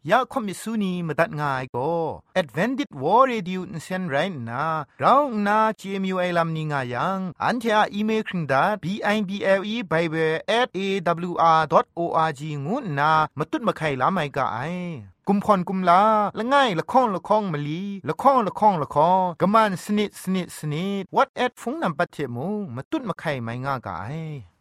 ยาคอมิสุนีมาตัดง่ายก็ Advented War Radio นเซนไรนะเราหน้า GMUI ลำนี้ง่ายังอันที่อีเมลคิงดา bible@awr.org งูนะมาตุ้ดมาไข่ละไม่กะไอกุมพรกุมลาละง่ายละข้องละข้องมะลีละข้องละข้องละข้องกะมันสนิดสนิดสนิด what at ฟงนำปัจเจมูมาตุ้ดมาไข่ไม่ง่ากะไอ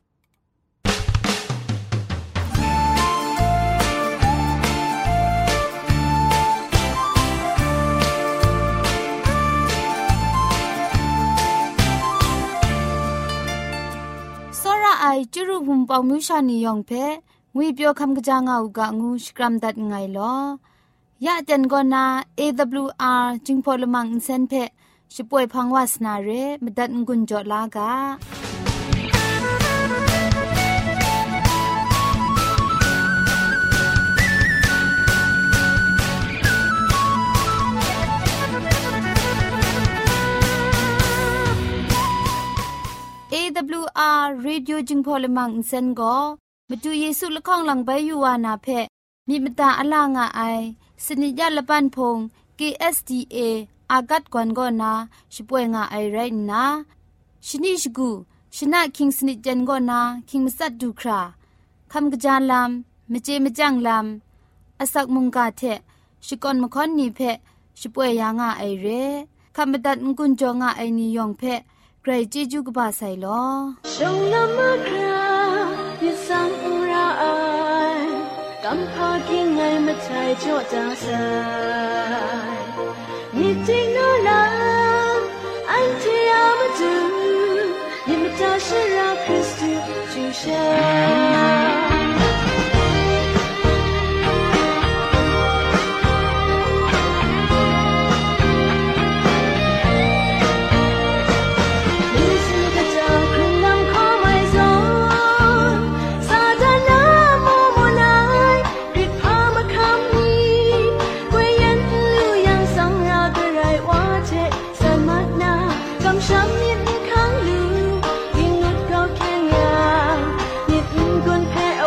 ไอจุรุภุมปองมิวชานียองเพงุยเปียวคำกะจางเอากะงูสกรัมดัดไงลอยะเจนกอนา AWR จิงพอลมังอินเซนเพช่วยพังวาสนาเรมดัดงุนจอลากาAWR Radio จึงพอลมังอินเซนก็มาดูเยซูละข้องหลังใบยูวานาเพมีมตาอลางอไอสนิยะละปันพง KSDA อากัดกวนก็นาช่วยงาไอไรนะชนิชกูชนะคิงสนิจันก็นาคิงมัสัดดูคราคำกระจานลำมเจมจังลำอาศักมุงกาเทชิกอนมคอนนีเพช่วยยางาไอเรคำบัดงกุนจงาไอนิยองเพใครจีจูกบาไซลอชงละมะครายิสังราไอกำพากิงไงมาใช้โจจาสายยิจิงโนลาอันที่ยามาดูยิมตาชราคริสตุจูชา Hãy subscribe cho kênh Ghiền Mì Gõ Để không bỏ lỡ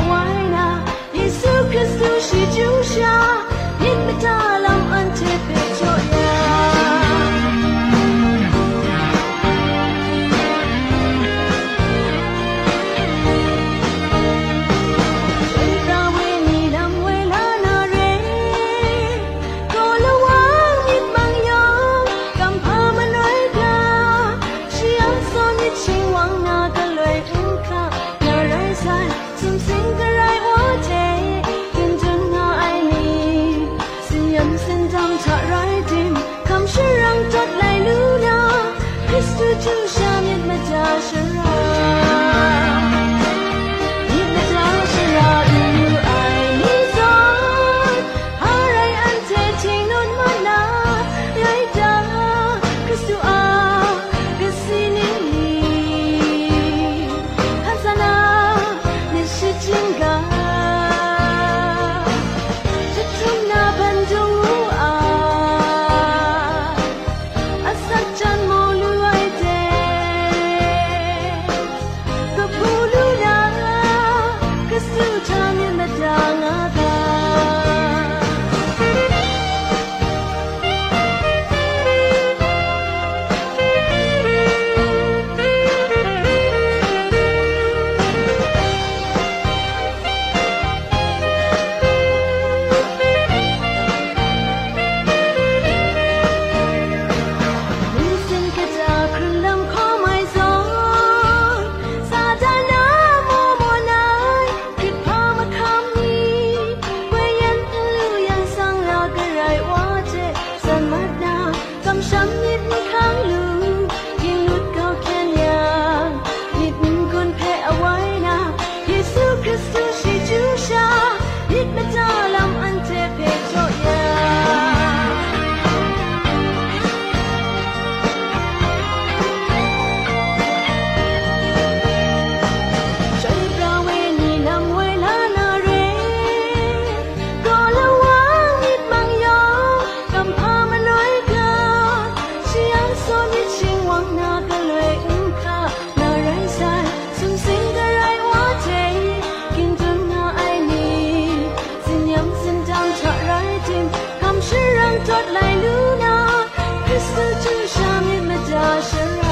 จดไหลลูนาคริสต์จูชามิมาจาชรา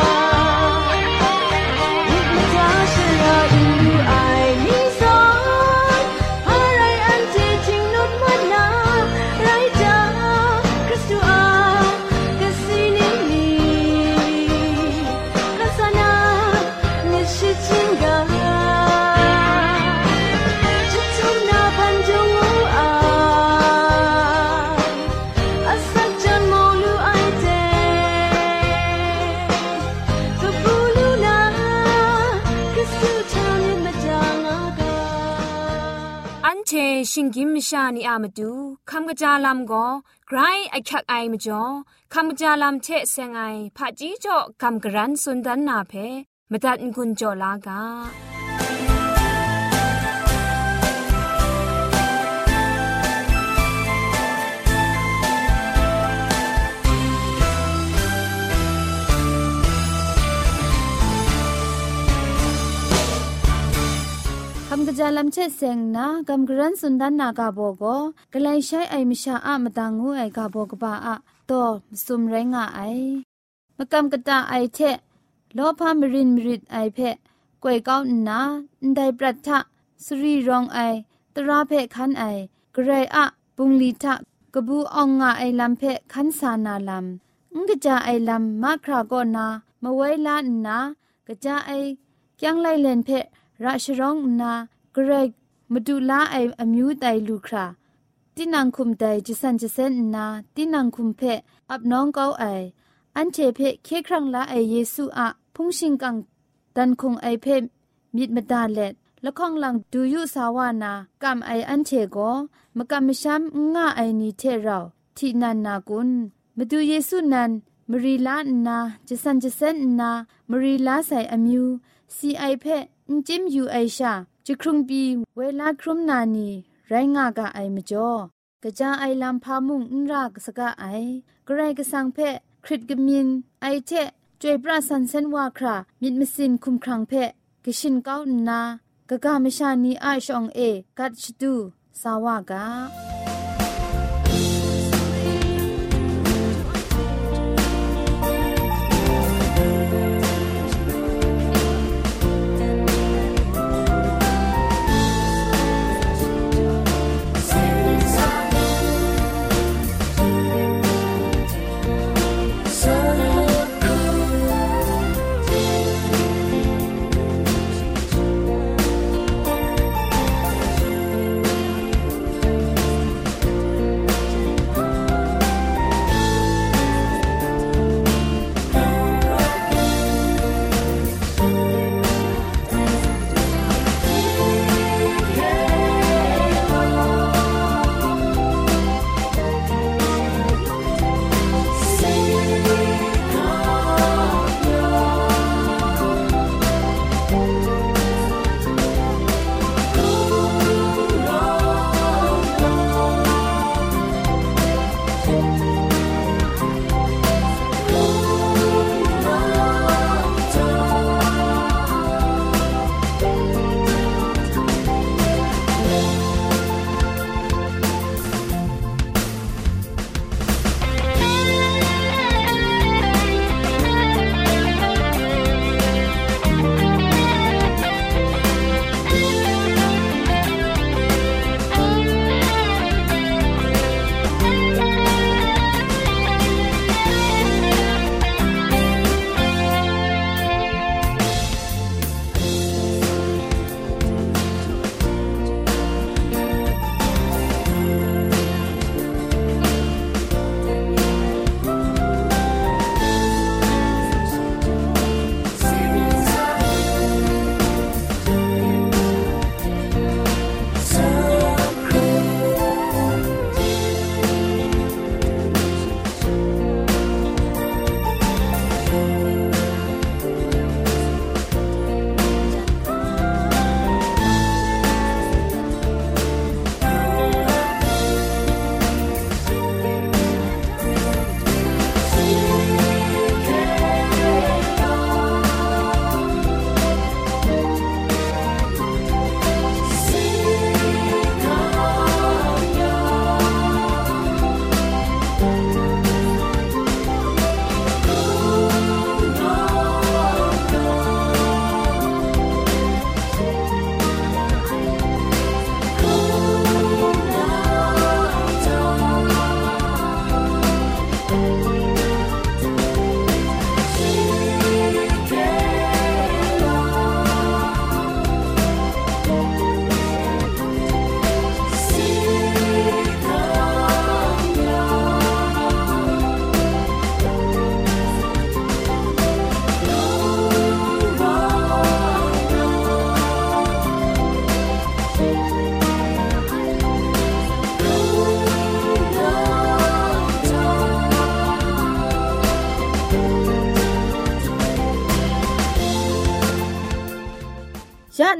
มิมาจาชราอินูไอนิสอนอะไรอันที่ทิ้งนุดมัดนาไรจาคริสต์อากสินินีลักษณะนิชิจิงกาเชชิงกิมชานีอามาดูคำกระจาลำก็ไกรไอคักไอมาจ่อคำกระจาลำเชเซงไอผาจีจ่อคำกระรันสุนดันนาเพมาตัดกุญจ่อลากาคำกระจายลำเช็ดเซงนะกำกรันสุนดันนากาโบโกกลายใช้ไอมิชาอะมาตังงูไอกาโบกบาอะโตสุมไรงะไอมะกำกะตาไอเทโลพามรินมริดไอเพกวยก้าวนาไดปรัตทะสรีรองไอตราเพคันไอกระไรอะปุงลีทะกบูอองงะไอลำเพคันสานาลำกะจาไอลำมาคราโกนามาไว้ลานนากะจาไอยังไลเลนเพราชร้องนากรกมาดูลาไออมิวไตลูคราที่นางคุมไตจิสันจิเซนนาที่นางคุมเพอับน้องเก้าไออันเชเพเคครั้งละไอเยซูอะพุงชิงกังดันคงไอเพมิดมาดาเล็ดละข้องหลังดูยุสาวานากำไออันเชโกมากำมชามง่าไอนีเทเราที่นันนากุนมาดูเยซูนันมรีลานาจิสันจิเซนนามรีลาใส่อมิวซีไอเพจิมยูไอชาจะครุงบีเวลาครุมนานีไรงากะไอมจ่อกะจาไอลำพามุงนรากสกะไอกระไรกะสังเพคริตกะมินไอเทจวยปราสันเซนวาครามิดมสินคุมครังเพกะชินเก้านากะกะมชานีไอชองเอกัดชดูสาวากา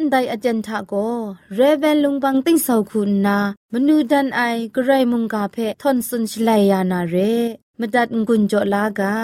ไดอาจารย์ทาโกเรเวนลุงบังติ้งสาวคุณนามนูดันไอกระไรมุงกาเพทอนซุนชไลยานาเรมดัดงุนจอลากา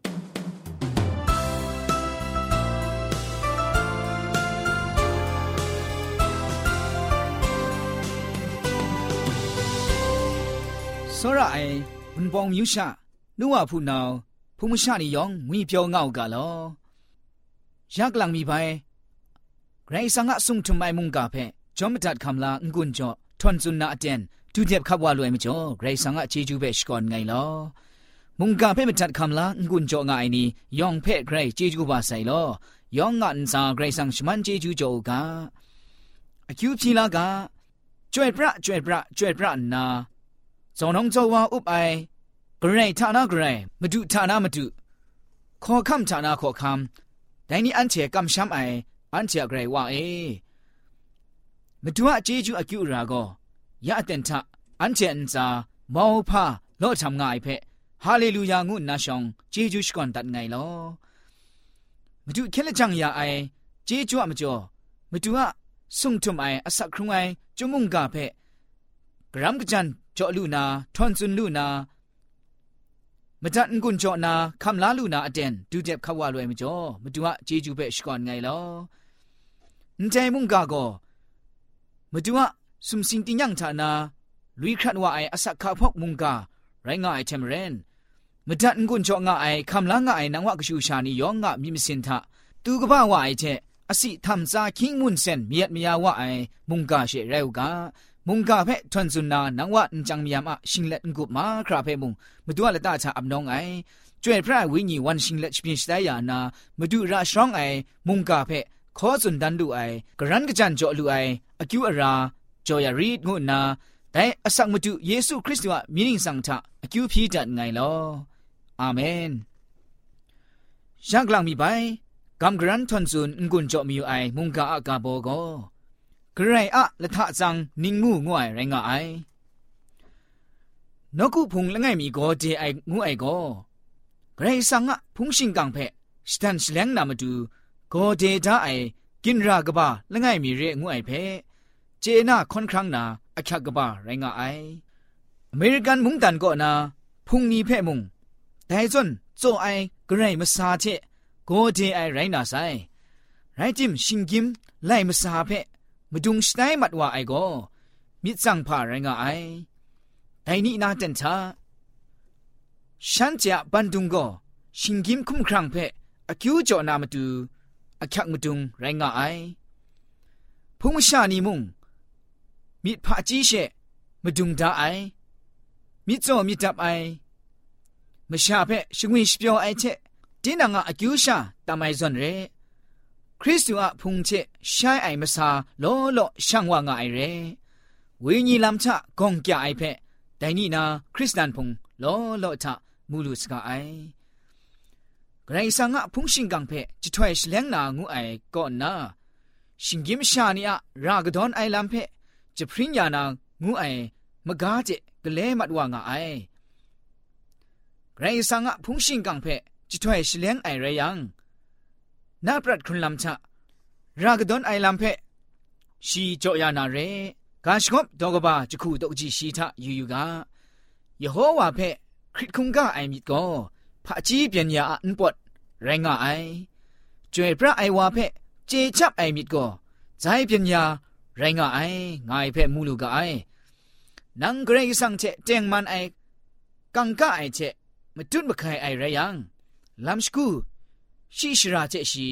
စောရအိုင်ဝန်ပေါင်းမြူရှာနုဝဖူနောင်ဖုံမရှာနီယောင်ငွေပြောငောက်ကလောရက်ကလန်မီပိုင်ဂရိဆာငါဆုံထုမိုင်မုန်ကဖဲဂျောမဒတ်ခမ်လာငွန်းကျော်ထွန်ဇွန်နာအတန်ဒူတက်ခပ်ဝါလွယ်မကျော်ဂရိဆာငါချေကျူပဲရှကွန်ငိုင်လောမုန်ကဖဲမဒတ်ခမ်လာငွန်းကျော်ငါအိုင်နီယောင်ဖဲဂရိချေကျူပါဆိုင်လောယောင်ငါအန်စာဂရိဆန်ရှမန်ချေကျူကျော်ကအကျူဖြီလာကကျွဲ့ပရနာဇောင်းအောင်ဇောဝါဥပအိုင်ဂရိဌာနာဂရိမဒုဌာနာမဒုခေါ်ခမ်ဌာနာခေါ်ခမ်ဒိုင်နီအန်ချေကမ်ရှမ်အိုင်အန်ချေဂရိဝါအေမဒုအကျေကျူအကျူရာကိုရအတန်ထအန်ချေအန်စာမောဖာလောထမ်ငါအိုင်ဖဲဟာလေလုယာငုနာရှောင်းကျေကျူရှကွန်တတ်ငိုင်လောမဒုခဲလက်ချန်ယာအိုင်ကျေကျူအမကျော်မဒုအဆုံထုံအိုင်အစခရုံအိုင်ကျုံမုန်ကဖဲဂရမ်ကဂျန်จ่อลูนาทอนซุนลูนามจันกุนจ่อนาคำลาลูนาอเดนดูเจ็บขวาลวยมจ่อมดูอะเจจูเปชก่อนไงลอนใจมุงกาโกมดูอะสุมสิงติยังฐานาลุยครัดว่าไออสักขะพกมุงกาไรงาไอเทมเรนมจันกุนจ่องาไอคำลางาไอนังวะกชูชานียองงะมิมสินทะตูกบ้าว่าไอเทอสิทำซาคิงมุนเซนเมียดเมียว่าไอมุงกาเชเรวกามุงกาเพทวนซุนนานังวะจังมียามะชิงเล็ดกุบมาคราเพมุงมาดูอะไรตาชาอับน้องไอจวยพระวิญญวันชิงเล็ดพินสไตยานามาดูราชร้องไอมุงกาเพขอซุนดันดูไอกรันกจันจ่อลูไออคิวอาราจอยารีดงูนาแต่อสักมาดูเยซูคริสต์ว่ามีนิ่งสังทะอคิวพีจัดไงลออาเมนยังกลางมีไปกำกรันทวนซุนงุนจ่อมีอยู่ไอมุงกาอากาโบโกกระไรอะละทะจังนิงงูง่วยไรงาไอนกุพุงละไงมีโกเจไองูไอโกกระไรสังอะพุงชิงกังเพสตันสแลงนามาดูโกเจดาไอกินรากะบาละไงมีเรงูไอเพเจน่าค่อนครั้งนาอะคักกะบาไรงาไออเมริกันมุงตันก็นาพุงนี้เพมุงแต่จนโจไอกระไรมาซาเจโกเจไอไรนาไซไรจิมชิงกิมไล่มาซาเพมาดุงสไตมัดว่าไอโกมิจังพาไรงาไอไอนี่นาเตนทาฉันจะบันดุงโกชิงกิมคุ้มครังเพอคิวจ่อนามาดูอคักมาดุงไรงาไอพุงชานีมุงมิพาจีเชมาดุงดาไอมิจ่อมิดับไอมาชาเพชงวิสเปียวไอเชดินังอคิวชาตามไอซอนเรคริสต์อะพุงเชใช้ไอมาซาโลโลช่างว่างไอเรวิญญาณชะกงแก่ไอเพแต่นี่นาคริสตันพุงโลโลทะมูลุสกาไอไกรสังอะพุงชิงกังเพจะถอยแสลงนางูไอก่อนนาชิงกิมชานีอะรากดอนไอลำเพจะพริ้งยานางูไอมะกาเจกเลมัดว่างไอไกรสังอะพุงชิงกังเพจะถอยแสลงไอเรยังนาปรัดคุณลำชะรากดอนไอลำเพชีโจยานาเรกาชกบดอกบาจะคู่ดอกจีชีทะยูกายโฮวาเพคริตคุงกาไอมิดก็พระจีเปียนยาอันปดแรงไอจวยพระไอวาเพเจชับไอมิดก็ใจเปียนยาแรงไองายเพมูลูกาไอนังเกรยสังเจเจงมันไอกังกาไอเจมาจุดมาใครไอไรยังลำสกูชีชราเจชี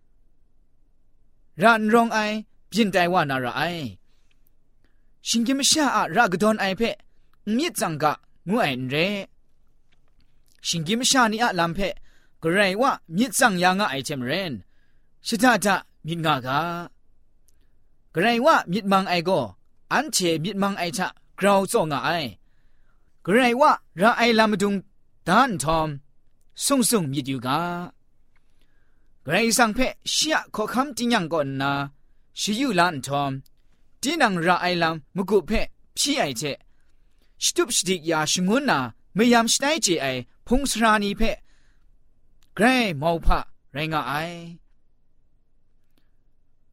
รันรองไอเพียนใจว่านาราไอชิงกิมชาอะรากดอนไอเพมีจังกะงูไอเรชิงกิมชานีอะลำเพกระไรว่ามีจังยางะไอเจมเรนชิตาตะมีงากากระไรว่ามีมังไอโกอันเชมีมังไอชะกราวโซงะไอกระไรว่าราไอลำดุงดานทอมซุงมีอยู่กาไกรสังเพเชียขอคำจริงยังก่อนนะชิยูลันทอมที่นังราไอลำมุกุเพพี่ไอเจสตุปสติกยาชงุนนาไม่ยามสไตเจไอพงสรานีเพไกรมาวพะไรงาไอ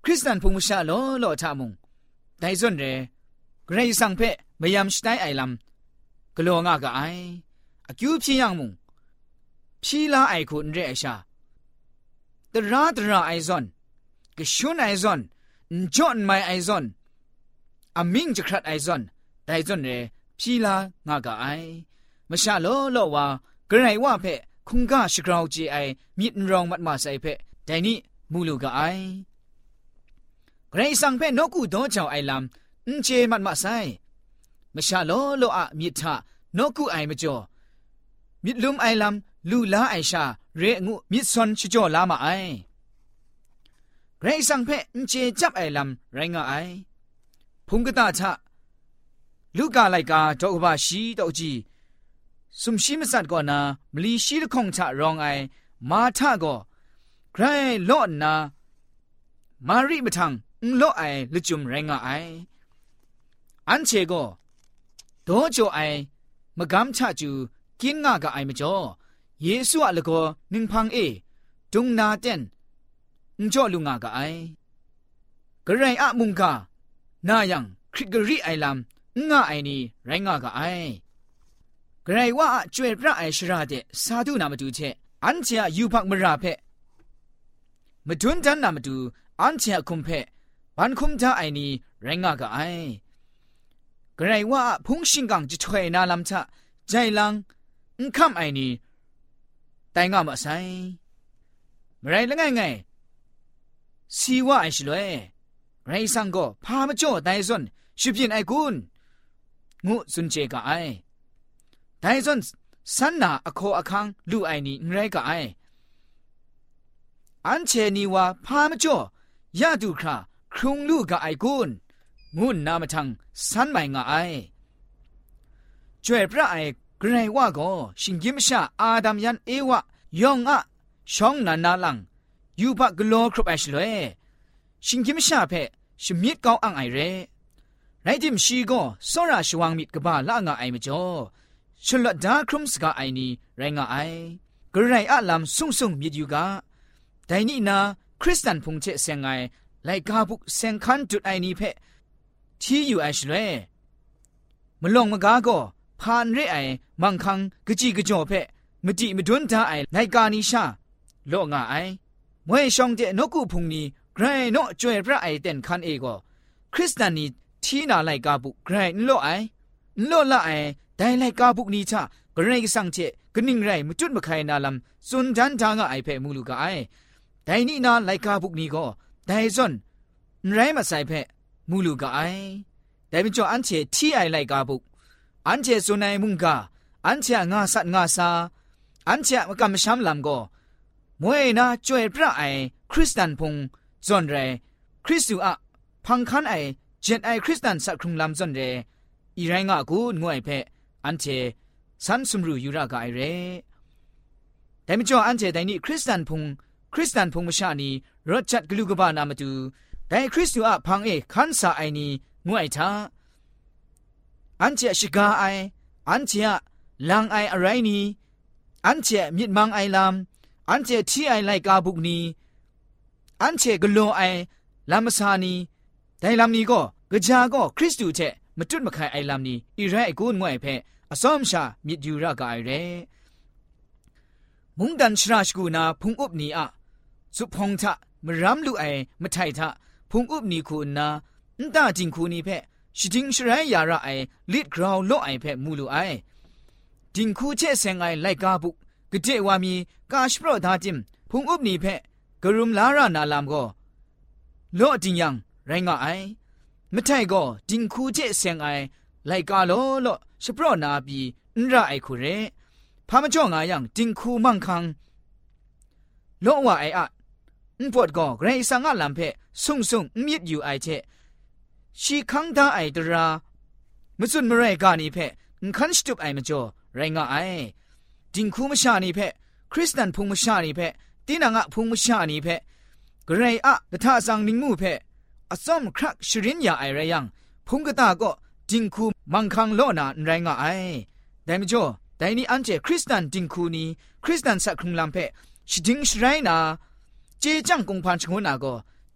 คริสเตียนพงมุชาโลทามุงไดซอนเรเกรซังเพมยามสไตไอลัมกลัวงากะไออากิวพี่ยังมุงพี่ลาไอคุณเรไอชาตระไอซอนกชุนไอซอนจอนไม่ไอซอนอามิงจะครัดไอซอนไดซอนเรพี่ลางากะไอมชาโลว่ากระไรว่าเพคุงกาชกราวจีไอมิดรองมัดมาใส่เพแต่นี่มูลูกะไอกระไรสังเพนกูโดเจ้าไอลำเจมัดมาใส่มชาโลอะมิดทานกูไอมจ่อมิดลุมไอลำลูลาไอชาเรงูมิดซอนชจ่อลามาไอกระไรสังเพเจจับไอลำไรงะไอพุงกะตาชะลูกาไลกาโตบาชีโตจีสุมชิมสัตก่อนนะมลีชีลคงชะรองไอมาทะก็ใครโลนะมาริมทังโลไอลจุมแรงไออันเชก็โดโจไอมะกำชะจูกินงากะไอมจ่อเยซูอะละก็นิงพังจุงนาเต็นจ่อลุงากะไอกระไรอะมุงกานายังคริกรีไอลำง่าไอนี่ไรงากะไอกระไรว่าจวยพระไอชราเดสาธุนามาดูเชอันเชียยูพักมราเพมาดุนจันนามาดูอันเชียคุมเพบันคุมท่าไอนี่ไรงากะไอกระไรว่าพุงชิงกังจะช่วยนาลำชะใจลังคำไอนี่แต่งามาใส่เมื่อไรละไงสีว่าไอชลวยไรสังก็พามาโจไดซอนชิบยินไอกุนงูสุนเจกะไอไดซอนสันนาอโคอคังลูไอนี่ไรกะไออันเชนีว่าพามาโจยาดูคราครุงลูกะไอกุนงูนามาทังสันไม่งะไอช่วยพระไอไกรว่าก็ชิงยิมชาอาดัมยันเอวะยองอะช่องนาลังยูปะกโลครบไอชลวยชิงยิมชาเพชมิดเกาอังไอเรไรดิมชีก็สระชวังมิดกบ้าละงะไอมจ่อชลดาครุมสกาไอนี่ไรงะไอกระไรอะลำซุงมิดยูกาแต่นี่นาคริสตันพงเจเซงไงไลกาบุกเซงคันจุดไอนี่เพที่อยู่ไอชลวยมลงมกาก็พานเรไอมังคังกะจีกะจ่อเพมจิมดุนทาไอไลกานิชาโลงะไอมวยชองเจนกูพุงนี้ไกรโนจวยพระไอเต็นคันเอก็คริสตันนี่ที่นาไลกาบุกไกรนโลไอโลละไอได้ไลกาบุกนี้ชะกระไรสังเจกนิ่งไรมจุดมะไคนาลำสุนจันทางไอเพมูลูกาไอได้นี่นาไลกาบุกนี้ก็ได้ซอนไรมาใส่เพมูลูกาไอได้เป็นจ่ออันเจที่ไอไลกาบุกอันเจสุนัยมุงกาอันเจงาสัตงาซาอันเจมกำช้ำลำก็มวยนาจวยพระไอคริสตันพงจอนเรคริสตูอะพังคันไอเจนไอคริสตันสักครุงลำจอนเรอีไรงะกูงวยเพอันเจสันสมรูยูรากาไอเรแต่ไม่จ่ออันเจแต่นี่คริสตันพงมชานีรถจัดกลูกบานามาดูแต่คริสตูอะพังคันสาไอนี่งวยท่าอันเจชิกาไออันเจลังไออะไรนี่อันเจมิดมังไอลำอันเจที่ไอไลกาบุกนี้อันเชกโลไอลามสานีแต่ลำนี้ก็กระจาก็คริสตูเจมาจุดมาขายไอลำนี้อีไรกูงวยเพอสอมชามิดยูรากาไอเรมุงดันชราชกูนาพุงอุบนี้อะสุพงทะมรำลูไอมาไททะพุงอุบนี้คูนาอันตาจิงคูนี้เพชิจิงชรายยาระไอลิดกราวโลไอเพมูลูไอจิงคูเจเซงไอไลกาบุกกเจวามีกาชโปรดาจิมพุงอุบนี้เพกรุมลารานาลามก็โลจิงยังไรงะไอไม่ใช่ก็จิงคูเจเซงไอไลกาโลชโปรนาบีนราไอคูเรพามาจ่องายังจิงคูมังคังโลว่าไออะนปวดก็ไกรสังอะลำเพซุงมิดอยู่ไอเจชีคังดาไอตรามุสุนมะไรกานีเพคันสตุบไอมาจ่อไรงะไอจิงคูมชานีเพคริสตันพงมชานีเพตีนังอะพงมชานีเพกระไรอะกะทะสังนิงมูเพอซอมครักชรินยาไอไรยังพงกะตาก็จิงคูมังคังโลนาไรงะไอแต่ไม่จ่อแต่นี่อันเจคริสตันจิงคูนี้คริสตันสักครุงลำเพชิจิงชไรนาเจจังกงพันชงนาก็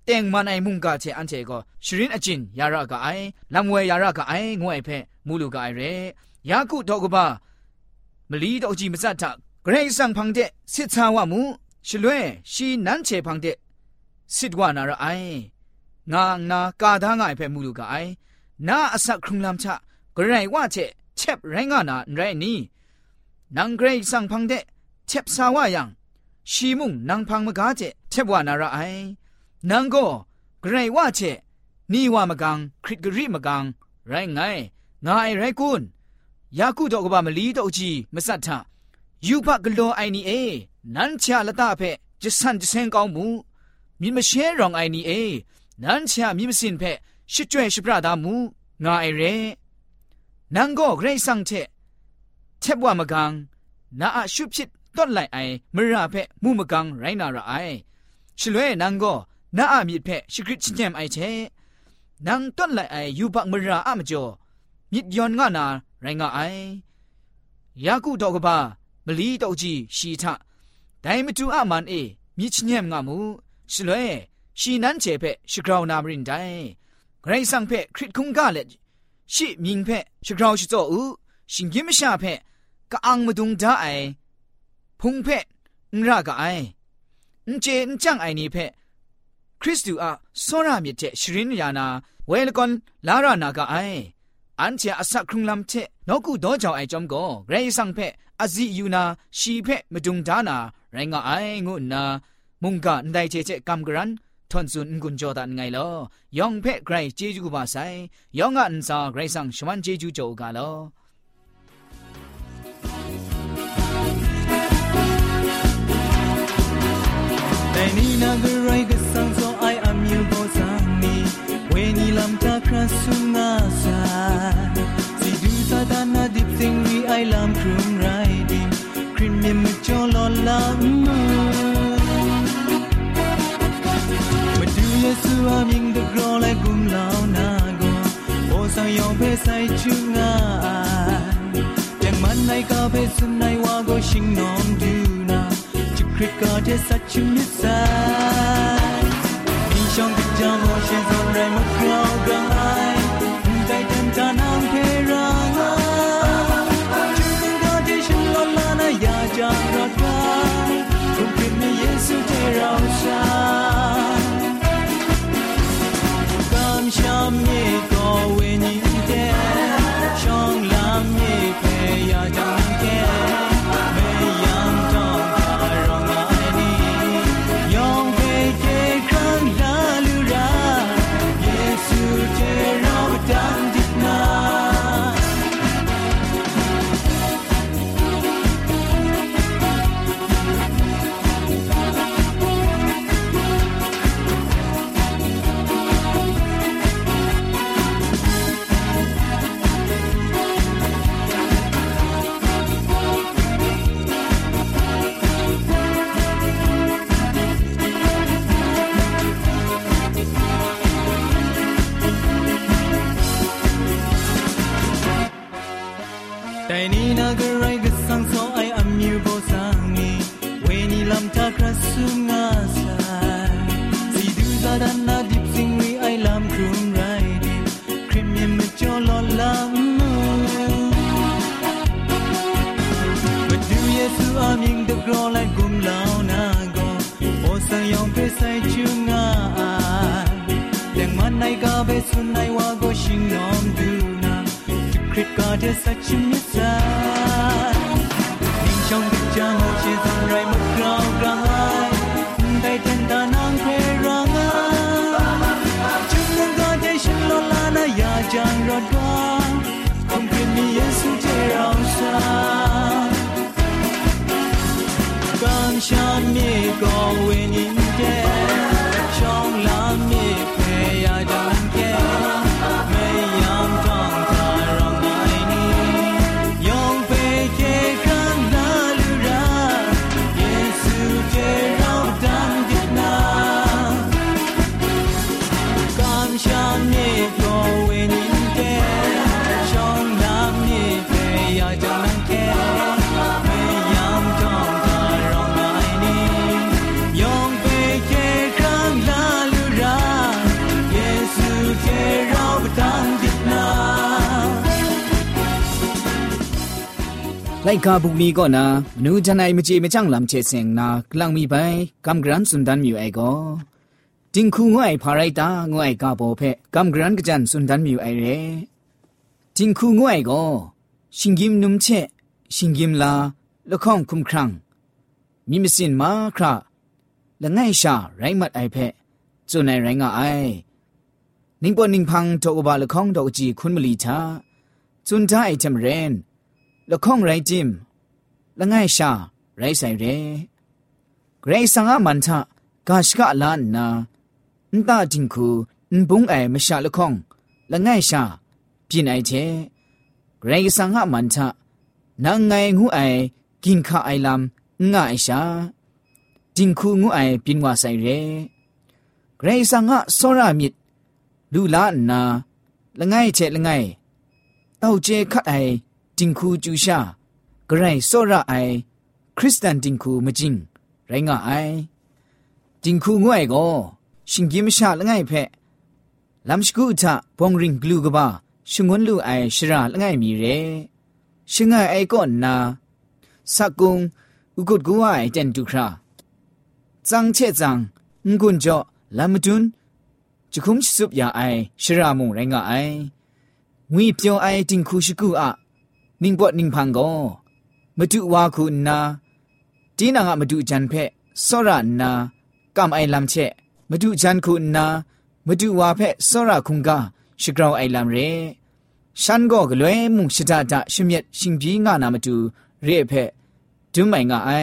แต่งมันไอมุงกาเชอันเชก็ชรินอจินยาระกะไอลำเวยาระกะไองวยเพมูลูกะไอเรยากุดอกบามลีดอกจีมซัตตะเกรซังพังเดสิทธาวะมูชลวยชีนันเชพังเดสิทวานาระไองานากาดางไอเพมูลูกะไอนาอสักครุงลำชะเกรว่าเชเช็บแรงานาไรนี่นางเกรซังพังเดเช็บสาวะยังชีมุงนางพังมกาเจเช็บวานาระไอนางก็เกรว่าเชนี่ว่ามกังคริตกรีมกังไรไงงายไรกุนยากูดอกบามลีดอกจีมสัทธายูปะกโลไอนี่เอนันชาละตาเพจะสันจะเซงกองมูมีมาเชรองไอนี่เอนันชามีมาสินเพชิจวยชิปราดามูงายเรนางก็เกรซังเชเช็บว่ามกังนาอาชุบชิดต้นไหลไอมราเพมูมกังไรนาระไอชลวยนางก็นาอามีเพชิกริชิเนมไอเชนางต้นไหลไอยูบักมราอามจ่อมิดยอนงานาไรงาไอยากูดอกบามลีดอกจีชีทะไดมจูอามันเอมิชเนมงามูชลวยชีนันเจเพชิกราวนาบรินไดไกรซังเพคริตคุงกาเลชิมิงเพชิกราวชิโซอูชิงกิมชาเพกะอังมดุงดาไอพุงเพนรากะไอเจนจังไอนี่เพคริสตูอะโซรามิเจชรินยานาเวลกอนลารานากะไออันเจอสักครุงลำเชนกูดอจาวไอจอมก็เรยสังเพอซิยูนาชีเพมดุงดานาไรงะไองุนามุงกะนไดเจเจกัมกรันทอนซุนกุนจอดันไงลอยองเพไกรเจจูบาไซยองอันซาไกรสังชวันเจจูโจกาลอแต่นี่นากไรก็สังโซไออามิวโบสังนีเวนีลำตาคราสุงาซาสิดูซาดานาดิบสิงรีไอลำครุมไรดิมคริมยมจอลอลามมาดูเยซูอามิงตะกรอและกุมลาวนาโกโอสังยองเพไซชุงายังมันในกาเพสุนในวาโกชิงนอมดูนาคริกก็จะสัจจิมิสายมีช่องที่จะมองเช่นส่วนไรมาคราวกลางไอใจเต็มตานางเพรางาจึงก็ที่ฉันลดละนะอยากจะรอดฟ้าคงเป็นในเยซูที่เราชากำชามเย่ก็เวนิเดช่องลำเย่เพยาจังแก่ไม่ยังต้องแต่นี่นากไรก็สังโซไออามิวโบสังนีเวนีลำตาคราสุงาซาสิดูซาดานาดิบสิงรีไอลำครุมไรดิคริมยมจอลอลามมาดูเยซูอามิงตะกรอและกุมลาวนาโกโอสังยองเพไซชุงายังมันในกาเบสุนในวาโกชิงนอมดูนาคริกก็จะสัจจิมิสายนิ่งช่องที่จะมองเช่นส่วนไรมาคราวกลางไอได้เต็มตานางเพรางาจึงมันก็ได้ฉันลดละนะอยากจะรอดฟ้าคงเป็นในเยซูที่เราชากำชามเย่ก็เวนิเดช่องลำเย่เพยาจังแก่ไม่ยามต้องยองเปไลกาบุกนี้ก็นะมนูจันไอมจีไม่จังลำเชเซงนากลังมีไปกำกรันสุนดันมิวไอก็จิงคูงวยพาไรตางวยกาโปเพกำกรันกจันสุนดันมิวไอเรจิงคูงวยก็ชิงกิมนุมเชชิงกิมลาละข้องคุมครังมีมิสินมาคราละง่ายชาไรมัดไอเพจนในไรงาไอนิ่งปอนิ่งพังโตอบาละข้องดอกจีคุณมลีชาจุนท้าไอจำเรนละข้องไรจิมละง่ายชาไรใส่เรเกรซังอามันทะกาชกะลานนาอันตาจิงคูอันบุงไอมชาละข้องละง่ายชาปินไอเจเกรซังอามันทะนางไงงูไอกินข้าไอลำง่ายชาจิงคูงูไอปินว่าใส่เรเกรซังอาโซรามิดดูลานนาละง่ายเจละง่ายเต้าเจคัดไอจิงคูจูชากระไรโซระไอคริสเตียนจิงคูมจิงไรงะไอจิงคูงวยก็ชิงกิมชาละไงเพะลำสกุตะปองริงกลูกบ้าชงวนลูไอชราละไงมีเรชงไอก่อนนาสักกุงอุกุดกัวไอเจนตุคราจังเชจังงุนจ่อลำดุนจุคุมสุบยาไอชรามุงไรงะไองุยเปียวไอจิงคูชกุอะนิ่งปอดนิ่งพังก็มาดูว่าคุณนาจีนางมาดูจันเพะสระนากำไอลำเชะมาดูจันคุณนามาดูว่าเพะสระคุงกาชิกราวไอลำเรฉันก็กลัวมุงชิดาดาชิมเย็ดชิงพีงานามาดูเรเพะดูไม่งาไอ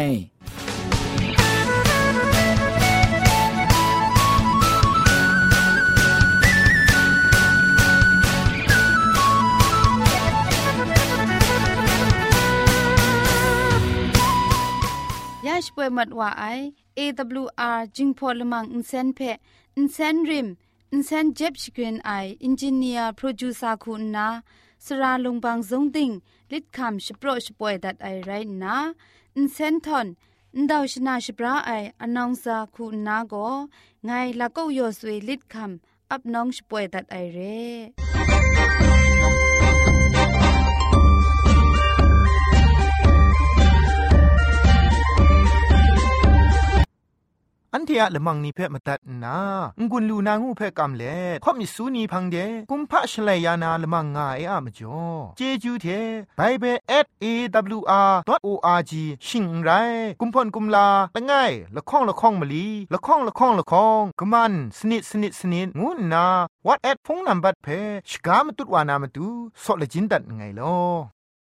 ชป่วยมัดว่าไอ AWR จึงพอลมังอินเซนเพอินเซนริมอินเซนเจ็บชกรีนไออินจิเนียร์โปรดิวเซอร์คุณนาสราลงบางซงติงลิดคำชโปรชป่วยดัดไอไรนะอินเซนทอนอินดาวชนาชปราไออนองซาคุณนาโกไงละก็ยอสวยลิดคำอับน้องชป่วยดัดไอเรอันเทียละมังนิเพ่มาตัดนางุนลูนางูเพ่กำเล่ข่อมิสูนีพังเดกุมพะชเลยานาละมังงาเออะมจ่อเจจูเทไบเบิล@awr.org ชิงไรกุมพ่นกุมลาละง่ายละข้องละข้องมะลีละข้องละข้องละข้องกะมันสนิดสนิดสนิดงูนา WhatsApp พงนัมบัดเพ่ชกามตุดวานามตุซอเลจินดัดไงลอ